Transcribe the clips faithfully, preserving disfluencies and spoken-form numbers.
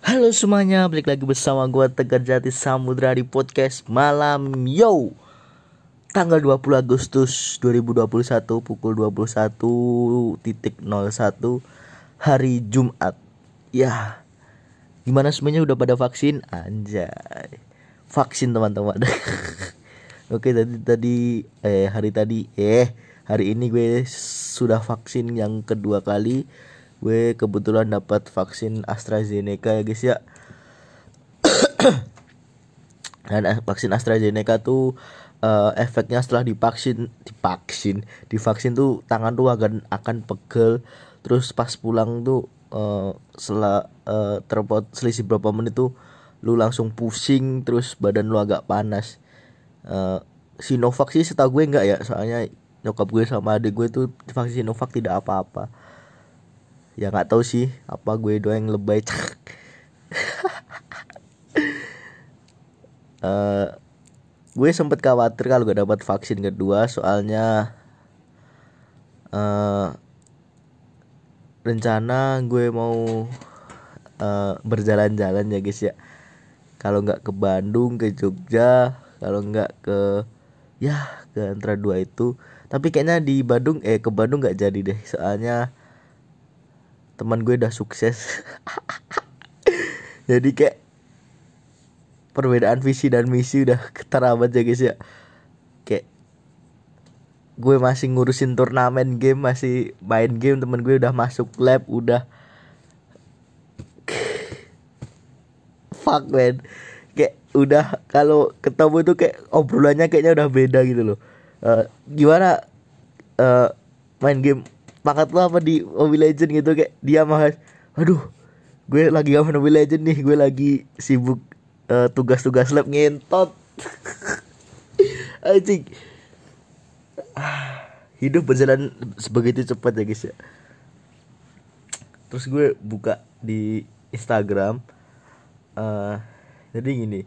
Halo semuanya, balik lagi bersama gue Tegar Jati Samudra di podcast Malam Yo. Tanggal dua puluh Agustus dua ribu dua puluh satu pukul dua puluh satu nol satu hari Jumat. Ya, gimana semuanya udah pada vaksin? Anjay. Vaksin teman-teman. Oke, tadi tadi eh hari tadi eh hari ini gue sudah vaksin yang kedua kali. Gue kebetulan dapat vaksin AstraZeneca ya guys ya. Dan vaksin AstraZeneca tuh uh, efeknya setelah divaksin, divaksin, divaksin tuh tangan tuh akan akan pegel. Terus pas pulang tuh uh, setelah uh, terpot selisih berapa menit tuh lu langsung pusing, terus badan lu agak panas. Uh, Sinovac sih setahu gue enggak ya, soalnya nyokap gue sama adik gue tuh vaksin Sinovac tidak apa-apa. Ya nggak tahu sih, apa gue doang yang lebay. uh, gue sempet khawatir kalau gak dapat vaksin kedua, soalnya uh, rencana gue mau uh, berjalan-jalan ya guys ya. Kalau nggak ke Bandung, ke Jogja, kalau nggak ke ya ke antara dua itu. Tapi kayaknya di Bandung eh ke Bandung nggak jadi deh, soalnya teman gue udah sukses. Jadi kayak perbedaan visi dan misi udah ketara banget ya guys ya. Kayak gue masih ngurusin turnamen game, masih main game, temen gue udah masuk lab, udah fuck man. Kayak udah kalau ketemu tuh kayak obrolannya kayaknya udah beda gitu loh. Uh, gimana uh, main game pangkat lo apa di Mobile Legend gitu, kayak dia mah aduh gue lagi gak main Mobile Legend nih, gue lagi sibuk uh, tugas-tugas lab ngentot. Anjing. Hidup berjalan sebegitu cepat ya guys ya. Terus gue buka di Instagram, uh, jadi gini,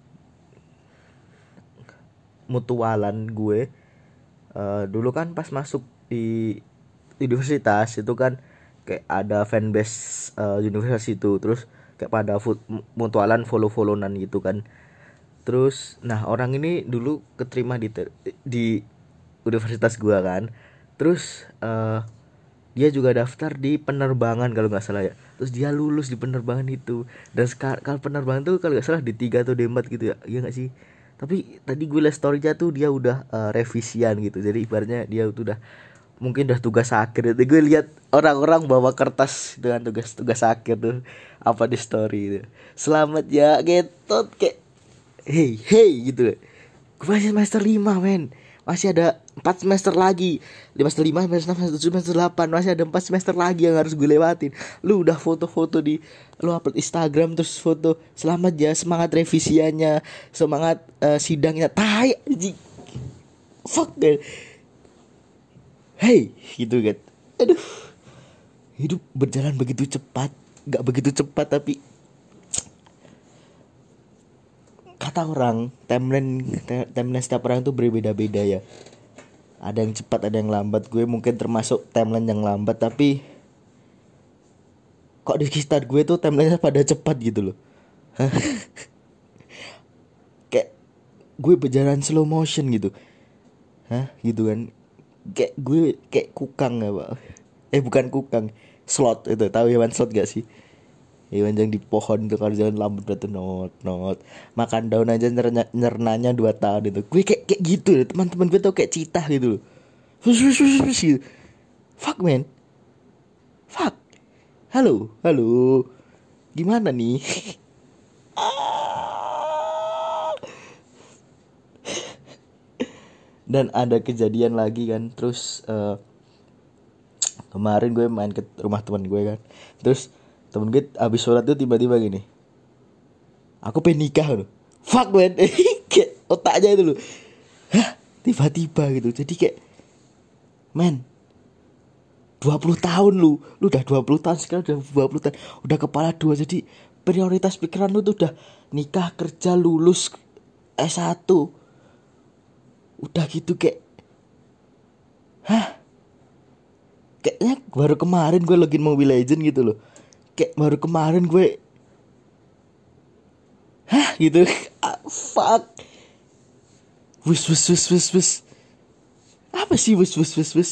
mutualan gue uh, dulu kan pas masuk di universitas itu kan kayak ada fanbase uh, universitas itu, terus kayak pada food, mutualan follow-followan gitu kan. Terus nah orang ini dulu keterima di di universitas gua kan. Terus uh, dia juga daftar di penerbangan kalau nggak salah ya. Terus dia lulus di penerbangan itu. Dan sekarang kalau penerbangan tuh kalau nggak salah di tiga atau di empat gitu ya. Iya nggak sih? Tapi tadi gue liat story-nya tuh dia udah uh, revisian gitu. Jadi ibaratnya dia tuh udah mungkin udah tugas akhir. Jadi gue lihat orang-orang bawa kertas dengan tugas-tugas akhir tuh apa di story itu. Selamat ya gitu, kayak hey hey gitu. Gue masih semester lima men. Masih ada empat semester lagi. Semester lima, semester enam, semester tujuh, semester delapan. Masih ada empat semester lagi yang harus gue lewatin. Lu udah foto-foto di, lu upload Instagram terus foto selamat ya, semangat revisiannya, semangat uh, sidangnya. Tai anjing. Fuck man. Hey gitu kan. Aduh, hidup berjalan begitu cepat. Gak begitu cepat tapi kata orang timeline timeline setiap orang itu berbeda-beda ya. Ada yang cepat, ada yang lambat. Gue mungkin termasuk timeline yang lambat, tapi kok di sekitar gue tuh timelinenya pada cepat gitu loh. Kayak gue berjalan slow motion gitu. Hah gitu kan. Kayak gue kayak kukang ya pak. Eh bukan kukang, slot itu. Tahu hewan slot gak sih? Hewan yang di pohon itu kalau jalan lambat berarti not not. Makan daun aja nyerna, nyernanya dua tahun itu. Gue kayak kayak gitu loh. Teman-teman gue tuh kayak citah gitu loh. Gitu. Fuck man. Fuck. Halo, halo. Gimana nih? Dan ada kejadian lagi kan. Terus uh, kemarin gue main ke rumah teman gue kan. Terus temen gue abis sholat tuh tiba-tiba gini, aku pengen nikah loh. Fuck man. Kayak otaknya itu loh. Hah? Tiba-tiba gitu. Jadi kayak man, dua puluh tahun lu. Lu udah dua puluh tahun, sekarang udah dua puluh tahun. Udah kepala dua. Jadi prioritas pikiran lu tuh udah nikah, kerja, lulus S satu. Udah gitu kayak hah? Kayaknya baru kemarin gue login Mobile Legend gitu loh. Kayak baru kemarin gue gitu. Ah, fuck. Wus wus wus wus wus. Apa sih wus wus wus wus?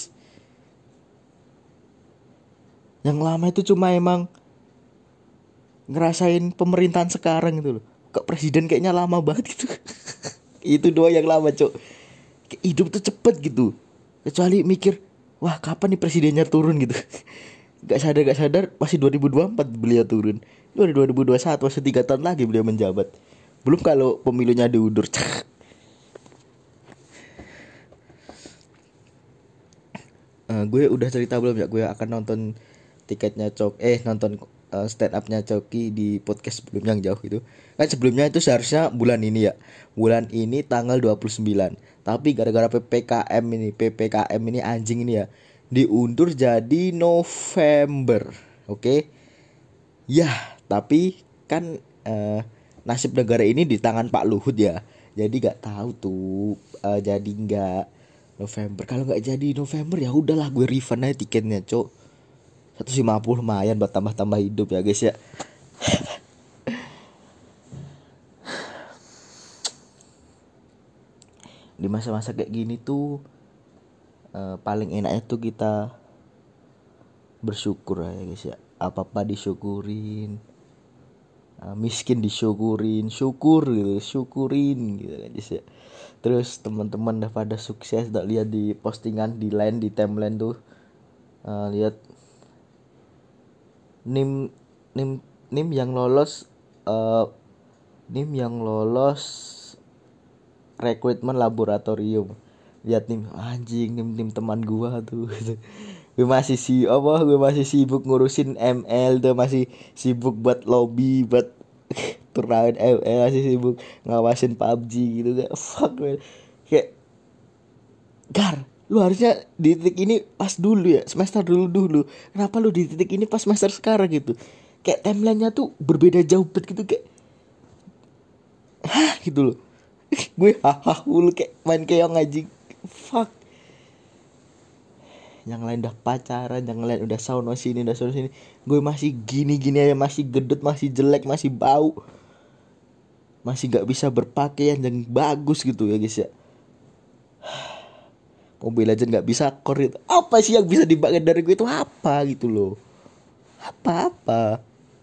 Yang lama itu cuma emang ngerasain pemerintahan sekarang gitu loh. Kok presiden kayaknya lama banget gitu. Itu doang yang lama, Cok. Hidup tuh cepet gitu. Kecuali mikir, wah kapan nih presidennya turun gitu. Gak sadar gak sadar masih dua ribu dua puluh empat beliau turun. Itu ada dua ribu dua puluh satu, masih tiga tahun lagi beliau menjabat. Belum kalau pemilunya diundur. uh, Gue udah cerita belum ya, gue akan nonton tiketnya Cok eh nonton uh, stand upnya Coki di podcast sebelumnya yang jauh itu. Kan sebelumnya itu seharusnya bulan ini ya. Bulan ini tanggal dua puluh sembilan. Tapi gara-gara P P K M ini, P P K M ini anjing ini ya, diundur jadi November. Oke. Okay? Ya, tapi kan uh, nasib negara ini di tangan Pak Luhut ya. Jadi gak tahu tuh uh, jadi nggak November. Kalau nggak jadi November ya udahlah, gue refund aja tiketnya, Cok. seratus lima puluh lumayan buat tambah-tambah hidup ya guys ya. Di masa-masa kayak gini tuh uh, paling enaknya tuh kita bersyukur ya guys ya. Apa-apa disyukurin, uh, miskin disyukurin, syukur gitu, syukurin gitu guys ya. Terus teman-teman udah pada sukses, udah lihat di postingan di line, di timeline tuh uh, lihat nim nim nim yang lolos uh, nim yang lolos rekrutmen laboratorium. Lihat nim, anjing, nim nim teman gua tuh. Gue masih si apa gue masih sibuk ngurusin M L tuh, masih sibuk buat lobby, buat turnamen M L, masih sibuk ngawasin P U B G gitu kayak fuck man. Kayak Gar, lu harusnya di titik ini pas dulu ya, semester dulu dulu. Kenapa lu di titik ini pas semester sekarang gitu? Kayak timelinenya tuh berbeda jauh banget gitu, kayak hah gitu loh. Gue hahaha lu kayak main keong anjing. Fuck. Yang lain udah pacaran, yang lain udah sono sini, udah sono sini. Gue masih gini-gini aja, masih gendut, masih jelek, masih bau. Masih gak bisa berpakaian yang bagus gitu ya guys ya. Mobile Legends gak bisa core itu. Apa sih yang bisa dibanggain dari gue itu apa gitu loh. Apa-apa.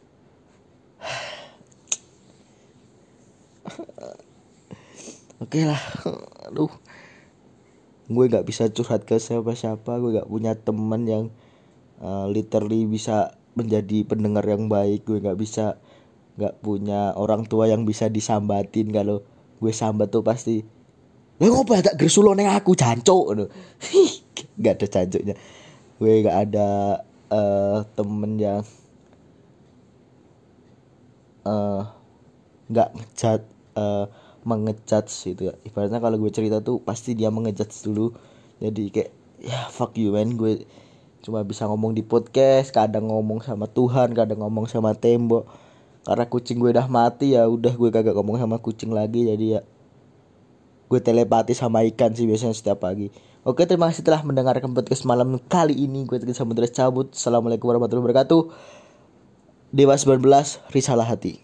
Oke lah. Aduh. Gue gak bisa curhat ke siapa-siapa. Gue gak punya teman yang uh, literally bisa menjadi pendengar yang baik. Gue gak bisa, gak punya orang tua yang bisa disambatin. Kalau gue sambat tuh pasti, lah ngopo tak gersulo neng aku jancuk ngono. Gak ada jancuknya. Gue gak ada uh, temen yang uh, gak ngejat uh, mengejat gitu ya. Ibaratnya kalau gue cerita tuh pasti dia mengejat dulu. Jadi kayak ya fuck you man, gue cuma bisa ngomong di podcast, kadang ngomong sama Tuhan, kadang ngomong sama tembok. Karena kucing gue udah mati ya udah, gue kagak ngomong sama kucing lagi. Jadi ya gue telepati sama ikan sih biasanya setiap pagi. Oke, terima kasih telah mendengarkan podcast malam kali ini. Gue Teguh Samudra cabut. Assalamualaikum warahmatullahi wabarakatuh. Dewa sembilan belas, risalah hati.